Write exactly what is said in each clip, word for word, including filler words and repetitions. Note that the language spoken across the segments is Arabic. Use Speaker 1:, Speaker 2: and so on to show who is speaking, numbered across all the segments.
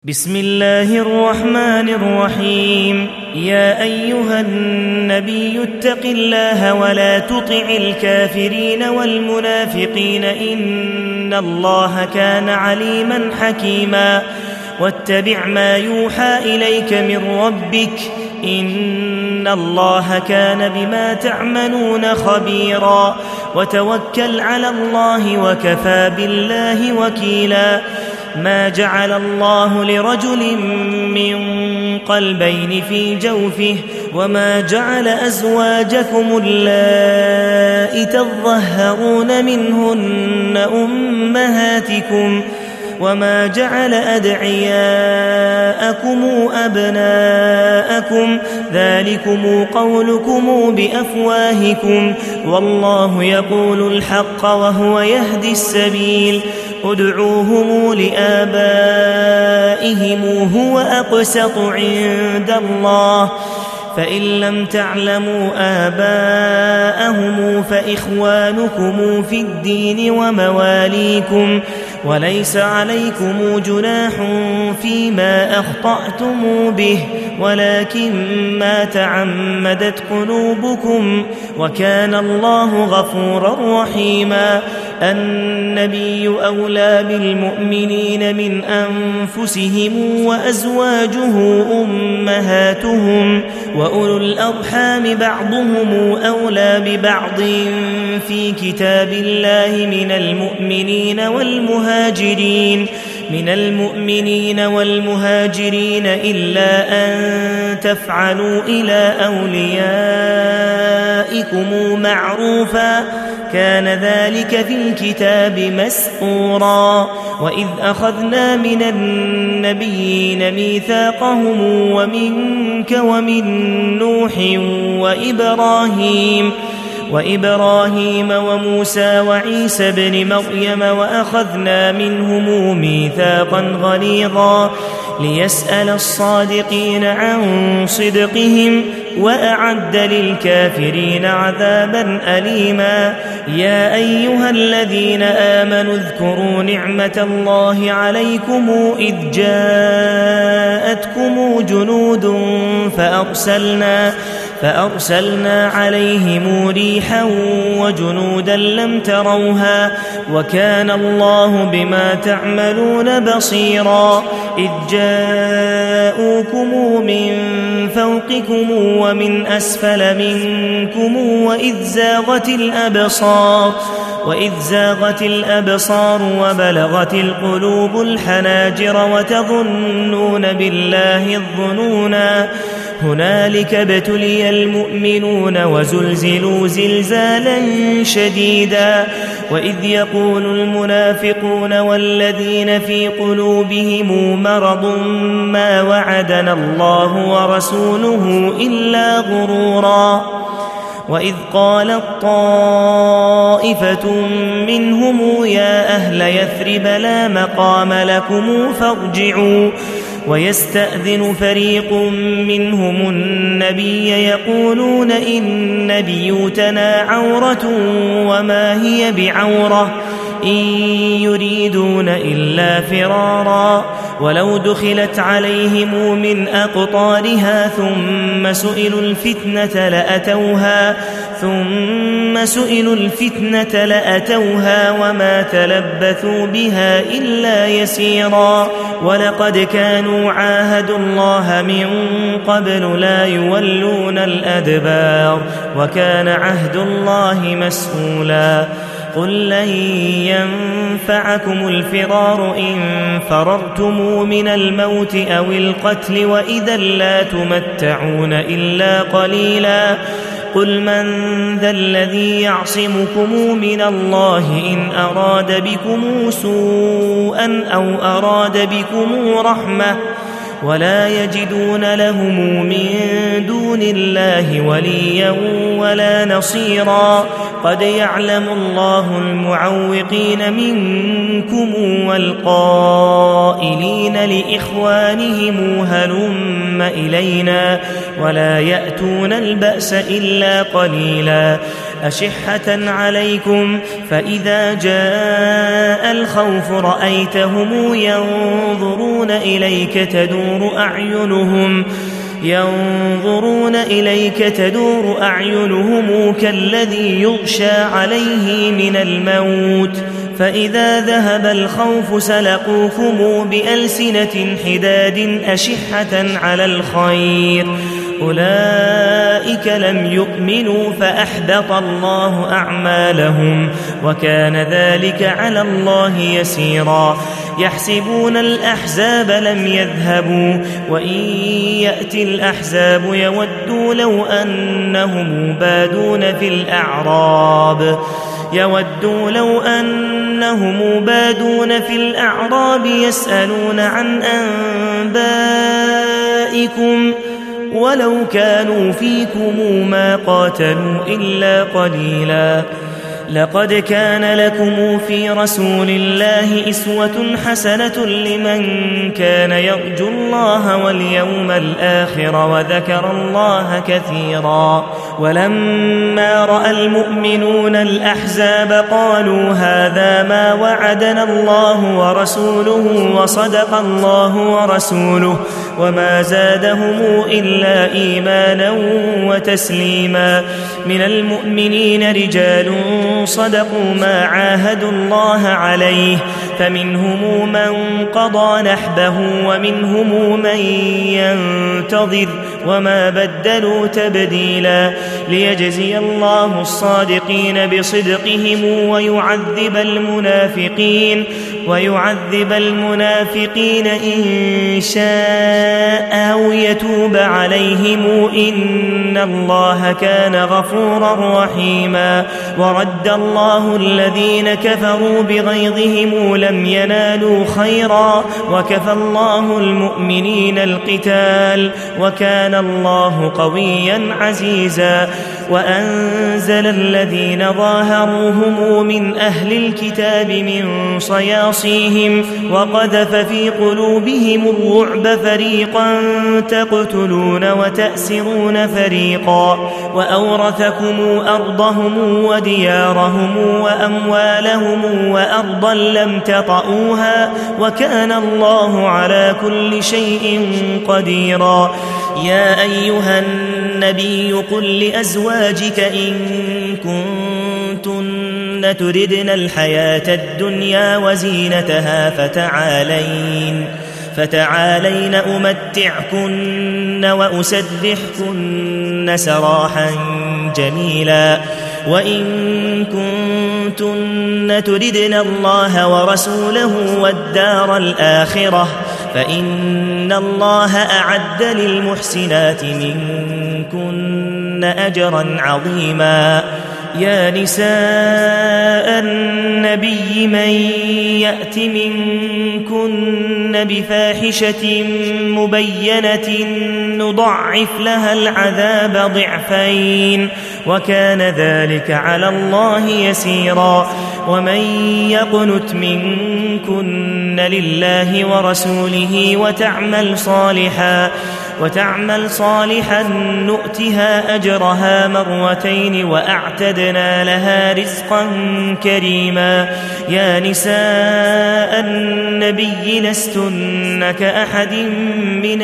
Speaker 1: بسم الله الرحمن الرحيم. يا أيها النبي اتق الله ولا تطع الكافرين والمنافقين إن الله كان عليما حكيما. واتبع ما يوحى إليك من ربك إن الله كان بما تعملون خبيرا. وتوكل على الله وكفى بالله وكيلا. ما جعل الله لرجل من قلبين في جوفه وما جعل أزواجكم اللائي تظهرون منهن أمهاتكم وما جعل أدعياءكم أبناءكم ذلكم قولكم بأفواهكم والله يقول الحق وهو يهدي السبيل. ادعوهم لآبائهم هو أقسط عند الله فإن لم تعلموا آباءهم فإخوانكم في الدين ومواليكم وليس عليكم جناح فيما أخطأتم به ولكن ما تعمدت قلوبكم وكان الله غفورا رحيما. النبي أولى بالمؤمنين من أنفسهم وأزواجه أمهاتهم وأولو الأرحام بعضهم أولى ببعض في كتاب الله من المؤمنين والمهاجرين من المؤمنين والمهاجرين إلا أن تفعلوا إلى أوليائكم معروفا كان ذلك في الكتاب مسطورا. وإذ أخذنا من النبيين ميثاقهم ومنك ومن نوح وإبراهيم وإبراهيم وموسى وعيسى بن مريم وأخذنا منهم ميثاقا غليظا ليسأل الصادقين عن صدقهم وأعد للكافرين عذابا أليما. يا أيها الذين آمنوا اذكروا نعمة الله عليكم إذ جاءتكم جنود فأرسلنا فأرسلنا عليهم ريحا وجنودا لم تروها وكان الله بما تعملون بصيرا. إذ جاءوكم من فوقكم ومن أسفل منكم وإذ زاغت الأبصار وإذ زاغت الأبصار وبلغت القلوب الحناجر وتظنون بالله الظنونا هنالك ابتلي المؤمنون وزلزلوا زلزالا شديدا. وإذ يقول المنافقون والذين في قلوبهم مرض ما وعدنا الله ورسوله إلا غرورا. وإذ قالت طائفة منهم يا أهل يثرب لا مقام لكم فارجعوا ويستأذن فريق منهم النبي يقولون إن بيوتنا عورة وما هي بعورة إن يريدون إلا فرارا. ولو دخلت عليهم من أقطارها ثم سئلوا الفتنة لأتوها ثم سئلوا الفتنة لأتوها وما تلبثوا بها إلا يسيرا. ولقد كانوا عاهدوا الله من قبل لا يولون الأدبار وكان عهد الله مسؤولا. قل لن ينفعكم الفرار إن فررتم من الموت أو القتل وإذا لا تمتعون إلا قليلا. قل من ذا الذي يعصمكم من الله إن أراد بكم سوءا أو أراد بكم رحمة ولا يجدون لهم من دون الله وليا ولا نصيرا. قد يعلم الله المعوقين منكم والقائلين لإخوانهم هلم إلينا ولا يأتون البأس إلا قليلا. أشحة عليكم فإذا جاء الخوف رأيتهم ينظرون إليك تدور أعينهم ينظرون إليك تدور أعينهم كالذي يغشى عليه من الموت فإذا ذهب الخوف سلقوكم بألسنة حداد أشحة على الخير أولئك لم يؤمنوا فأحبط الله أعمالهم وكان ذلك على الله يسيرا يحسبون الأحزاب لم يذهبوا وإن يأتي الأحزاب يودوا لو أنهم بادون في الأعراب يودوا لو أنهم بادون في الأعراب يسألون عن أنبائكم ولو كانوا فيكم ما قاتلوا إلا قليلا لقد كان لكم في رسول الله أسوة حسنة لمن كان يرجو الله واليوم الآخر وذكر الله كثيرا ولما رأى المؤمنون الأحزاب قالوا هذا ما وعدنا الله ورسوله وصدق الله ورسوله وما زادهم إلا إيمانا وتسليما من المؤمنين رجال صدقوا ما عاهدوا الله عليه فمنهم من قضى نحبه ومنهم من ينتظر وما بدلوا تبديلا ليجزي الله الصادقين بصدقهم ويعذب المنافقين ويعذب المنافقين إن شاء أو يتوب عليهم إن الله كان غفورا رحيما ورد الله الذين كفروا بغيظهم لم ينالوا خيرا وكفى الله المؤمنين القتال وكان الله قويا عزيزا وأنزل الذين ظاهروهم من أهل الكتاب من صياصيهم وقذف في قلوبهم الرعب فريقا تقتلون وتأسرون فريقا وأورثكم أرضهم وديارهم وأموالهم وأرضا لم تطئوها وكان الله على كل شيء قديرا يا أيها النبي قل لأزواجك إن كنتن تردن الحياة الدنيا وزينتها فتعالين فتعالين أمتعكن وأسرحكن سراحا جميلا وإن كنتن تردن الله ورسوله والدار الآخرة فإن الله أعد للمحسنات منكن أجرا عظيما يا نساء النبي من يأت منكن بفاحشة مبينة نضعف لها العذاب ضعفين وكان ذلك على الله يسيرا ومن يقنت منكن لله ورسوله وتعمل صالحا وتعمل صالحا نؤتها أجرها مرتين وأعتدنا لها رزقا كريما يا نساء النبي لستن كأحد من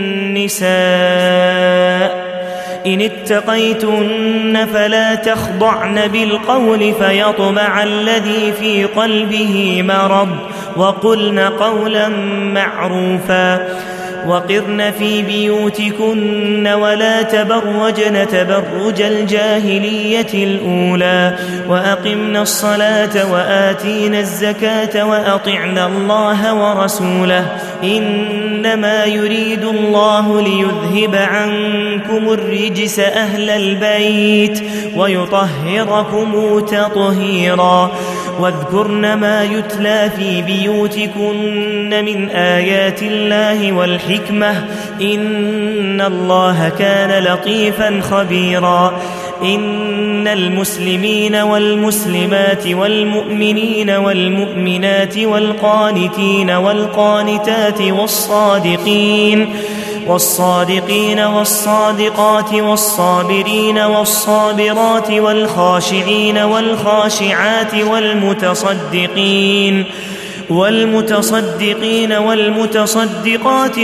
Speaker 1: النساء إن اتقيتن فلا تخضعن بالقول فيطمع الذي في قلبه مرض وقلن قولا معروفا وقرن في بيوتكن ولا تبرجن تبرج الجاهلية الأولى وأقمنا الصلاة وآتينا الزكاة وأطعنا الله ورسوله إنما يريد الله ليذهب عنكم الرجس أهل البيت ويطهركم تطهيرا واذكرن ما يتلى في بيوتكن من آيات الله والحكمة إن الله كان لطيفا خبيرا إن المسلمين والمسلمات والمؤمنين والمؤمنات والقانتين والقانتات والصادقين والصادقين والصادقات والصابرين والصابرات والخاشعين والخاشعات والمتصدقين والمتصدقين والمتصدقات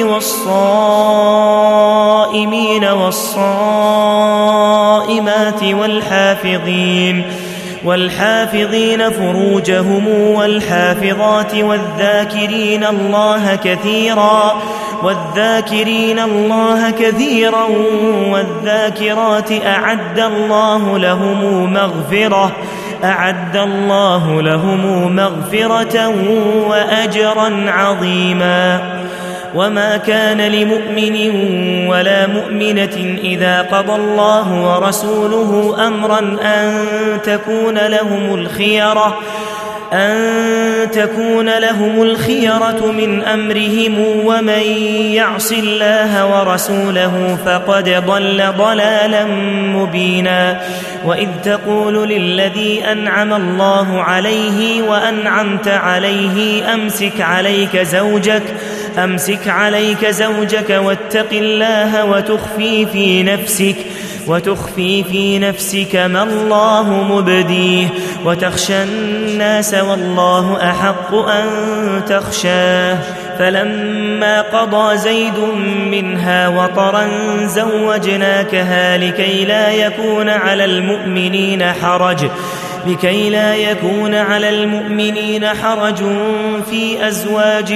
Speaker 1: والصائمين والصائمات والحافظين والحافظين فروجهم والحافظات والذاكرين الله كثيرا والذاكرين الله كثيرا والذاكرات أعد الله لهم مغفرة أعد الله لهم مغفرة وأجرا عظيما. وما كان لمؤمن ولا مؤمنة إذا قضى الله ورسوله أمرا أن تكون لهم الخيرة أن تكون لهم الخيرة من أمرهم ومن يعص الله ورسوله فقد ضل ضلالا مبينا. وإذ تقول للذي أنعم الله عليه وأنعمت عليه أمسك عليك زوجك أمسك عليك زوجك واتق الله وتخفي في نفسك وتخفي في نفسك ما الله مبديه وتخشى الناس والله أحق أن تخشاه. فلما قضى زيد منها وطرا زوجناكها لكي لا يكون على المؤمنين حرج لكي لا يكون على المؤمنين حرج في أزواج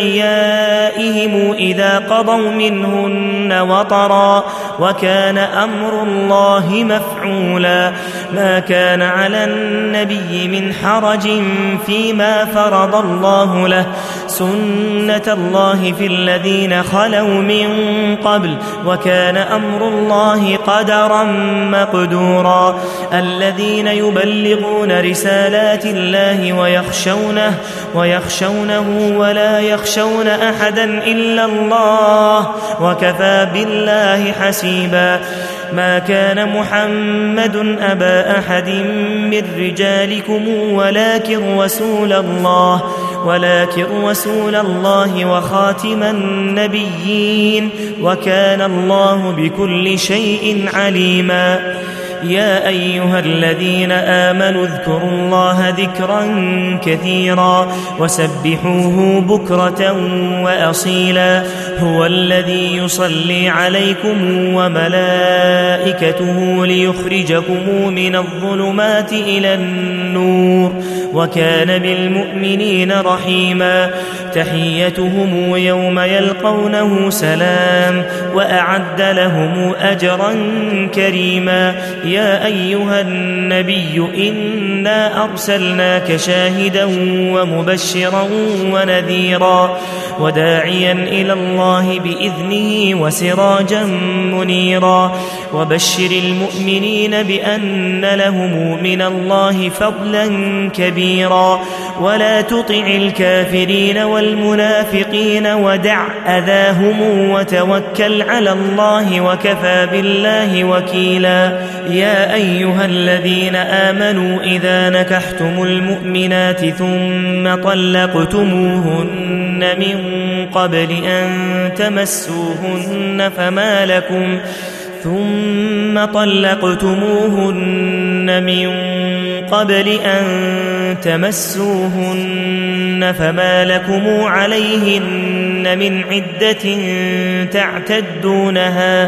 Speaker 1: أدعيائهم إذا قضوا منهن وطرا وكان أمر الله مفعولا. ما كان على النبي من حرج فيما فرض الله له سنة الله في الذين خلوا من قبل وكان أمر الله قدرا مقدورا. الذين يبلغون رسالات الله ويخشونه ويخشونه ولا يخشون أحدا إلا الله وكفى بالله حسيبا. ما كان محمد أبا أحد من رجالكم ولكن رسول الله ولكن رسول الله وخاتم النبيين وكان الله بكل شيء عليما. يا أيها الذين آمنوا اذكروا الله ذكرا كثيرا وسبحوه بكرة وأصيلا. هو الذي يصلي عليكم وملائكته ليخرجكم من الظلمات إلى النور وكان بالمؤمنين رحيما. تحيتهم يوم يلقونه سلام وأعد لهم أجرا كريما. يا أيها النبي إنا أرسلناك شاهدا ومبشرا ونذيرا وداعيا إلى الله بإذنه وسراجا منيرا. وبشر المؤمنين بأن لهم من الله فضلا كبيرا. ولا تطع الكافرين والمنافقين ودع أذاهم وتوكل على الله وكفى بالله وكيلا. يا أيها الذين آمنوا إذا نكحتم المؤمنات ثم طلقتموهن من قبل أن تمسوهن فما لكم ثم طلقتموهن من قبل أن تمسوهن فما لكم عليهن من عدة تعتدونها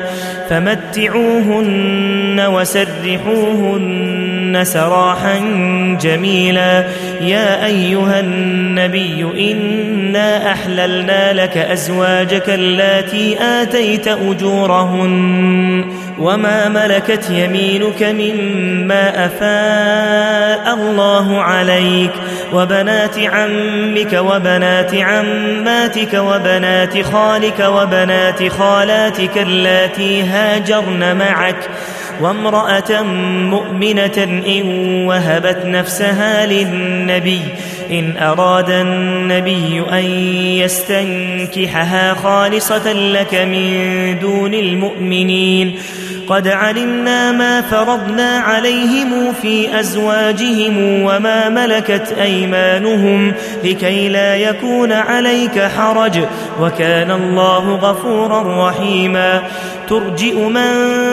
Speaker 1: فمتعوهن وسرحوهن سراحا جميلا. يا أيها النبي إنا أحللنا لك أزواجك اللاتي آتيت أجورهن وما ملكت يمينك مما أفاء الله عليك وبنات عمك وبنات عماتك وبنات خالك وبنات خالاتك اللاتي هاجرن معك وامرأة مؤمنة إن وهبت نفسها للنبي إن أراد النبي أن يستنكحها خالصة لك من دون المؤمنين قد علمنا ما فرضنا عليهم في أزواجهم وما ملكت أيمانهم لكي لا يكون عليك حرج وكان الله غفورا رحيما ترجئ من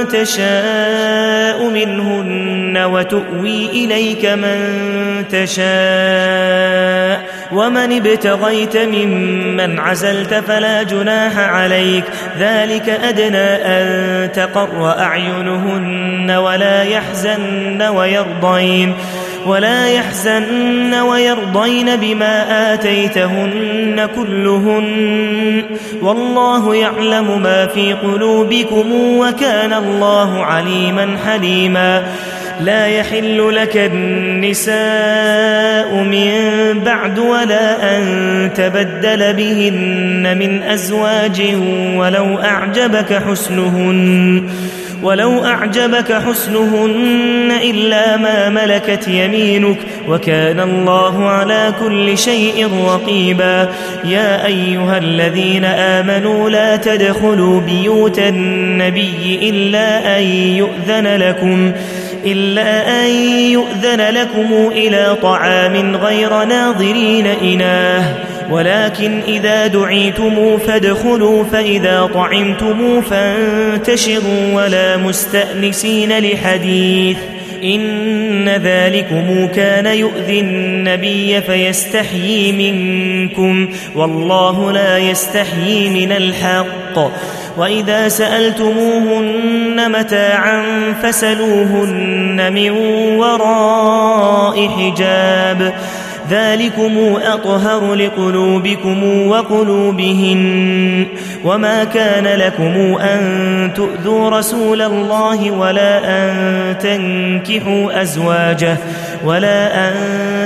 Speaker 1: تشاء منهن وتؤوي إليك من تشاء ومن ابتغيت ممن عزلت فلا جناح عليك ذلك أدنى أن تقر أعينهن ولا يحزن ويرضين ولا يحزن ويرضين بما آتيتهن كلهن والله يعلم ما في قلوبكم وكان الله عليما حليما لا يحل لك النساء من بعد ولا أن تبدل بهن من أزواج ولو أعجبك حسنهن ولو أعجبك حسنهن إلا ما ملكت يمينك وكان الله على كل شيء رقيبا يا أيها الذين آمنوا لا تدخلوا بيوت النبي إلا أن يؤذن لكم إلا أن يؤذن لكم إلى طعام غير ناظرين إناه ولكن إذا دعيتم فادخلوا فإذا طعمتم فانتشروا ولا مستأنسين لحديث إن ذلكم كان يؤذي النبي فيستحيي منكم والله لا يستحيي من الحق وإذا سألتموهن متاعا فسلوهن من وراء حجاب ذلكم أطهر لقلوبكم وقلوبهن وما كان لكم أن تؤذوا رسول الله ولا أن تنكحوا أزواجه ولا أن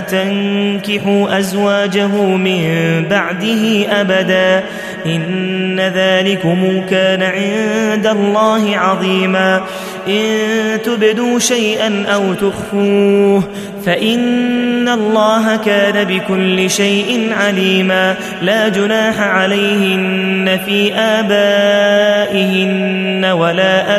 Speaker 1: تنكحوا أزواجه من بعده أبدا إن ذلكم كان عند الله عظيما إن تبدوا شيئا أو تخفوه فإن الله كان بكل شيء عليما لا جناح عليهن في آبائهن ولا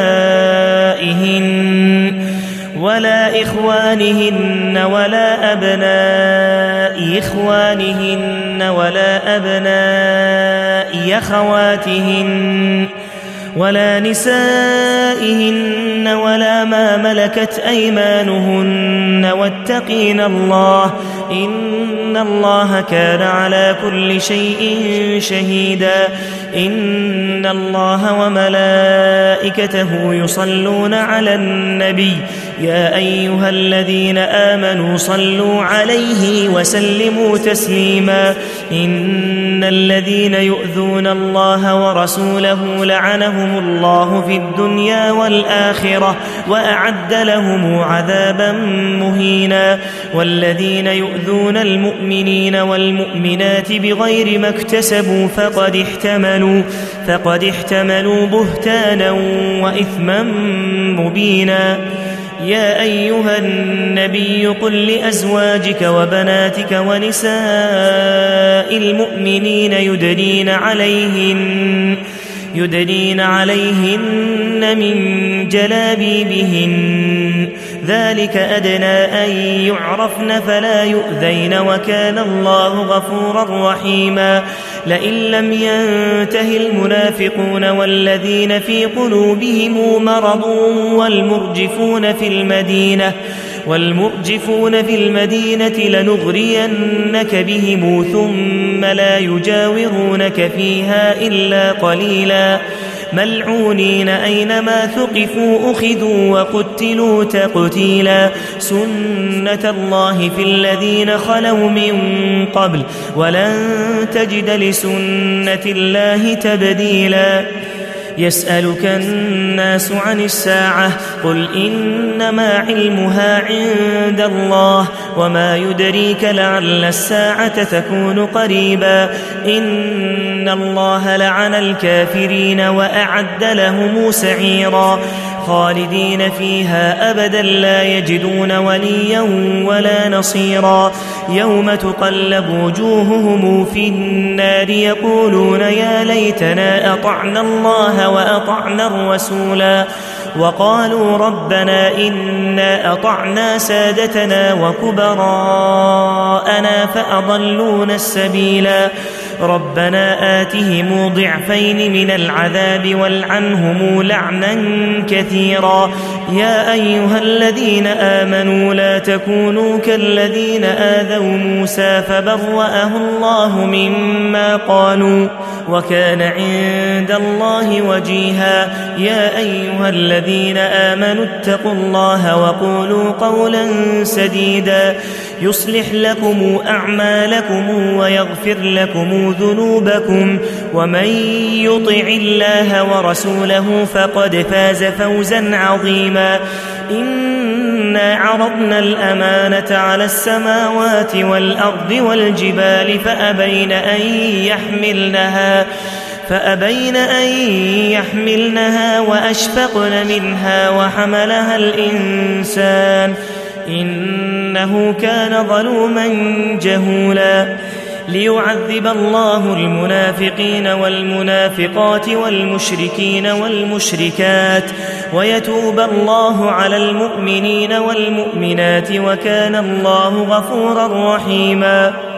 Speaker 1: أبنائهن ولا إخوانهن ولا أبناء إخوانهن ولا أبناء أخواتهن ولا نسائهن ولا ما ملكت أيمانهن واتقين الله إن الله كان على كل شيء شهيدا إن الله وملائكته يصلون على النبي يا أيها الذين آمنوا صلوا عليه وسلموا تسليما إن الذين يؤذون الله ورسوله لعنهم الله في الدنيا والآخرة وأعد لهم عذابا مهينا والذين يؤذون المؤمنين والمؤمنات بغير ما اكتسبوا فقد احتملوا فقد احتملوا بهتانا وإثما مبينا يا أيها النبي قل لأزواجك وبناتك ونساء المؤمنين يدنين عليهن يدنين عليهن من جلابيبهن ذلك أدنى أن يعرفن فلا يؤذين وكان الله غفورا رحيما لئن لم ينته المنافقون والذين في قلوبهم مرض والمرجفون في المدينة والمرجفون في المدينة لنغرينك بهم ثم لا يجاورونك فيها إلا قليلا ملعونين أينما ثقفوا أخذوا وقتلوا تقتيلا سنة الله في الذين خلوا من قبل ولن تجد لسنة الله تبديلا يسألك الناس عن الساعة قل إنما علمها عند الله وما يدريك لعل الساعة تكون قريبا إن الله لعن الكافرين وأعد لهم سعيرا خالدين فيها أبدا لا يجدون وليا ولا نصيرا يوم تقلب وجوههم في النار يقولون يا ليتنا أطعنا الله وأطعنا الرسولا وقالوا ربنا إنا أطعنا سادتنا وكبراءنا فأضلونا السبيلا ربنا آتهم ضعفين من العذاب والعنهم لعنا كثيرا يا أيها الذين آمنوا لا تكونوا كالذين آذوا موسى فبرأه الله مما قالوا وكان عند الله وجيها يا أيها الذين آمنوا اتقوا الله وقولوا قولا سديدا يصلح لكم أعمالكم ويغفر لكم ذنوبكم ومن يطع الله ورسوله فقد فاز فوزا عظيما إنا عرضنا الأمانة على السماوات والأرض والجبال فأبين أن يحملنها فأبين أن يحملنها وأشفقن منها وحملها الإنسان إنه كان ظلوما جهولا ليعذب الله المنافقين والمنافقات والمشركين والمشركات ويتوب الله على المؤمنين والمؤمنات وكان الله غفورا رحيما